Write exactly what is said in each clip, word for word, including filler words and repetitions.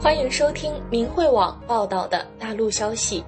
欢迎收听明慧网报道的大陆消息。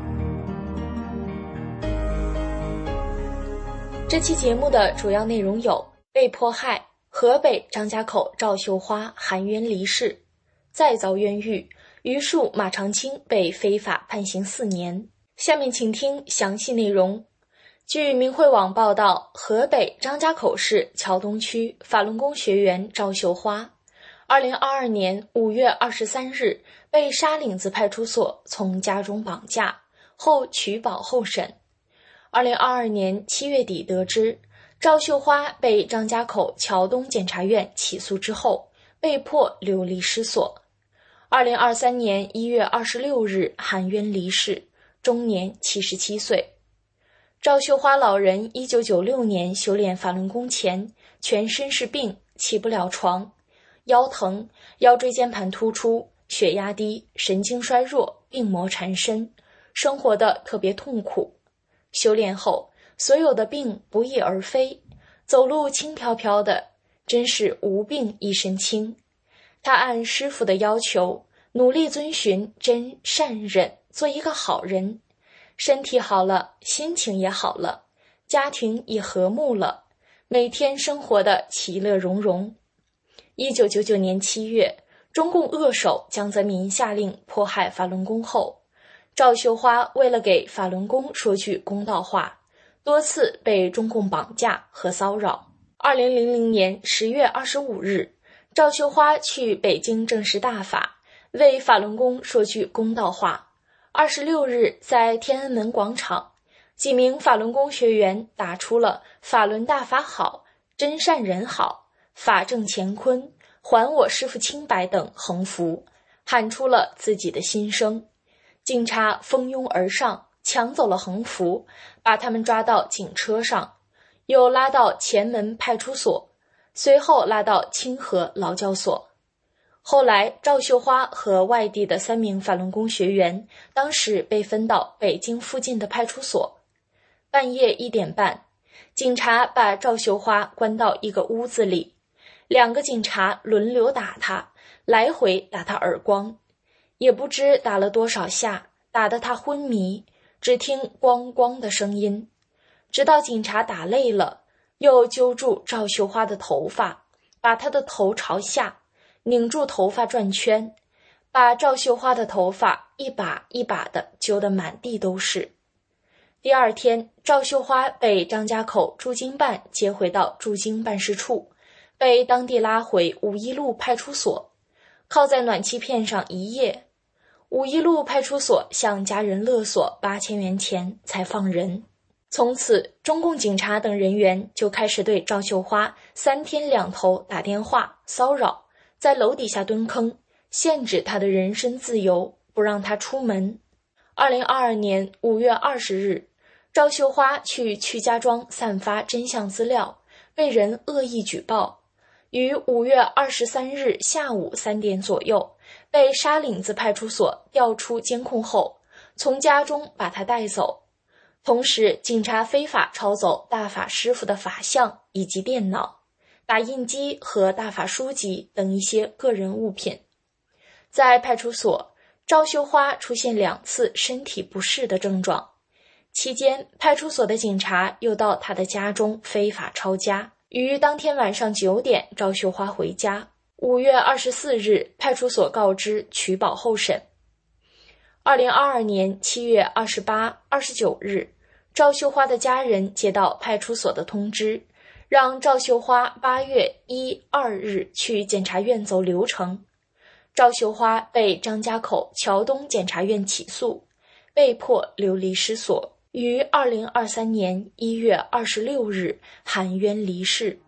这期节目的主要内容有：被迫害，河北张家口赵秀花含冤离世；再遭冤狱，榆树马长青被非法判刑四年。下面请听详细内容。据明慧网报道，河北张家口市桥东区法轮功学员赵秀花二零二二年五月二十三日被沙岭子派出所从家中绑架后取保候审。二零二二年七月底得知，赵秀花被张家口桥东检察院起诉之后，被迫流离失所。二零二三年一月二十六日含冤离世，终年七十七岁。赵秀花老人一九九六年修炼法轮功前，全身是病，起不了床，腰疼，腰椎间盘突出，血压低，神经衰弱，病魔缠身，生活得特别痛苦。修炼后，所有的病不翼而飞，走路轻飘飘的，真是无病一身轻。他按师父的要求，努力遵循真善忍，做一个好人。身体好了，心情也好了，家庭也和睦了，每天生活的其乐融融。一九九九年七月，中共恶手江泽民下令迫害法轮功后，赵秀花为了给法轮功说句公道话，多次被中共绑架和骚扰。二零零零年十月二十五日，赵秀花去北京证实大法，为法轮功说句公道话。二十六日，在天安门广场，几名法轮功学员打出了法轮大法好，真善人好，法正乾坤，还我师父清白等横幅，喊出了自己的心声。警察蜂拥而上，抢走了横幅，把他们抓到警车上，又拉到前门派出所，随后拉到清河劳教所。后来，赵秀花和外地的三名法轮功学员当时被分到北京附近的派出所。半夜一点半，警察把赵秀花关到一个屋子里，两个警察轮流打他，来回打他耳光，也不知打了多少下，打得他昏迷，只听咣咣的声音。直到警察打累了，又揪住赵秀花的头发，把她的头朝下，拧住头发转圈，把赵秀花的头发一把一把的揪得满地都是。第二天，赵秀花被张家口驻京办接回到驻京办事处，被当地拉回五一路派出所，靠在暖气片上一夜。五一路派出所向家人勒索八千元钱才放人。从此，中共警察等人员就开始对赵秀花三天两头打电话骚扰，在楼底下蹲坑，限制他的人身自由，不让他出门。二零二二年五月二十日，赵秀花去曲家庄散发真相资料，被人恶意举报，于五月二十三日下午三点左右，被沙岭子派出所调出监控后，从家中把他带走。同时，警察非法抄走大法师父的法相以及电脑、打印机和大法书籍等一些个人物品。在派出所，赵秀花出现两次身体不适的症状，期间派出所的警察又到他的家中非法抄家。于当天晚上九点，赵秀花回家。五月二十四日，派出所告知取保候审。二零二二年七月二十八、二十九日，赵秀花的家人接到派出所的通知，让赵秀花八月一、二日去检察院走流程。赵秀花被张家口桥东检察院起诉，被迫流离失所，于二零二三年一月二十六日含冤离世。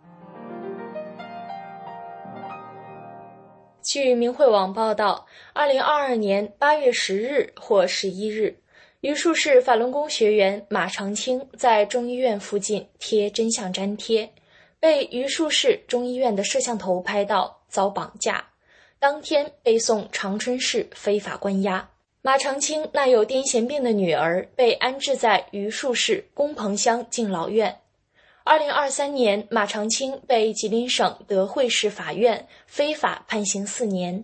据明慧网报道，二零二二年八月十日或十一日，榆树市法轮功学员马长青在中医院附近贴真相粘贴，被榆树市中医院的摄像头拍到，遭绑架，当天被送长春市非法关押。马长青那有癫痫病的女儿被安置在榆树市工棚乡敬老院。二零二三年，马长青被吉林省德惠市法院非法判刑四年，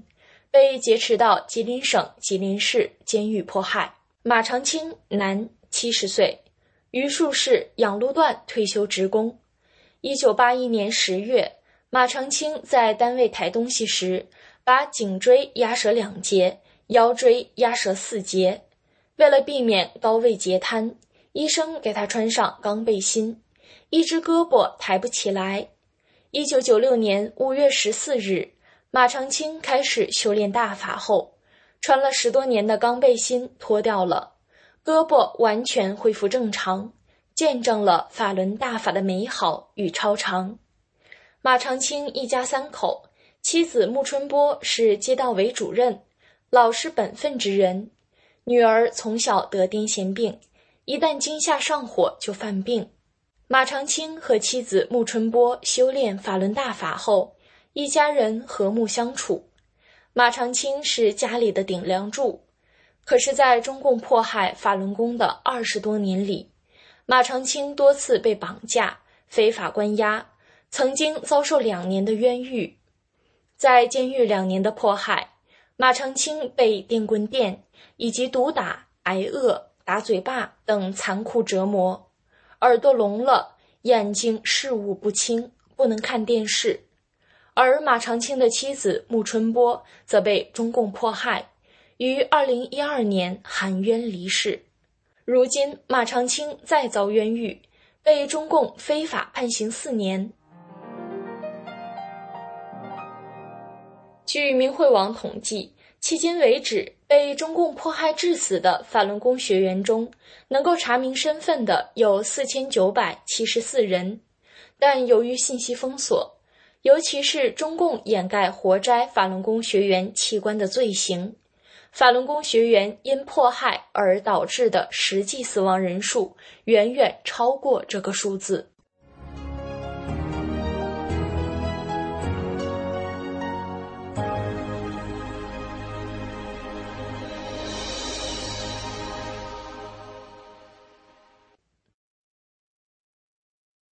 被劫持到吉林省吉林市监狱迫害。马长青，男，七十岁，榆树市养路段退休职工。一九八一年十月，马长青在单位抬东西时，把颈椎压折两节，腰椎压折四节。为了避免高位截瘫，医生给他穿上钢背心，一只胳膊抬不起来。一九九六年五月十四日，马长青开始修炼大法后，穿了十多年的钢背心脱掉了，胳膊完全恢复正常，见证了法轮大法的美好与超常。马长青一家三口，妻子穆春波是街道委主任，老实本分之人。女儿从小得癫痫病，一旦惊吓上火就犯病。马长青和妻子穆春波修炼法轮大法后，一家人和睦相处。马长青是家里的顶梁柱，可是在中共迫害法轮功的二十多年里，马长青多次被绑架、非法关押，曾经遭受两年的冤狱。在监狱两年的迫害，马长青被电棍电以及毒打、挨饿、打嘴巴等残酷折磨，耳朵聋了，眼睛视物不清，不能看电视。而马长青的妻子穆春波则被中共迫害，于二零一二年含冤离世。如今马长青再遭冤狱，被中共非法判刑四年。据明慧网统计，迄今为止被中共迫害致死的法轮功学员中，能够查明身份的有四千九百七十四人，但由于信息封锁，尤其是中共掩盖活摘法轮功学员器官的罪行，法轮功学员因迫害而导致的实际死亡人数远远超过这个数字。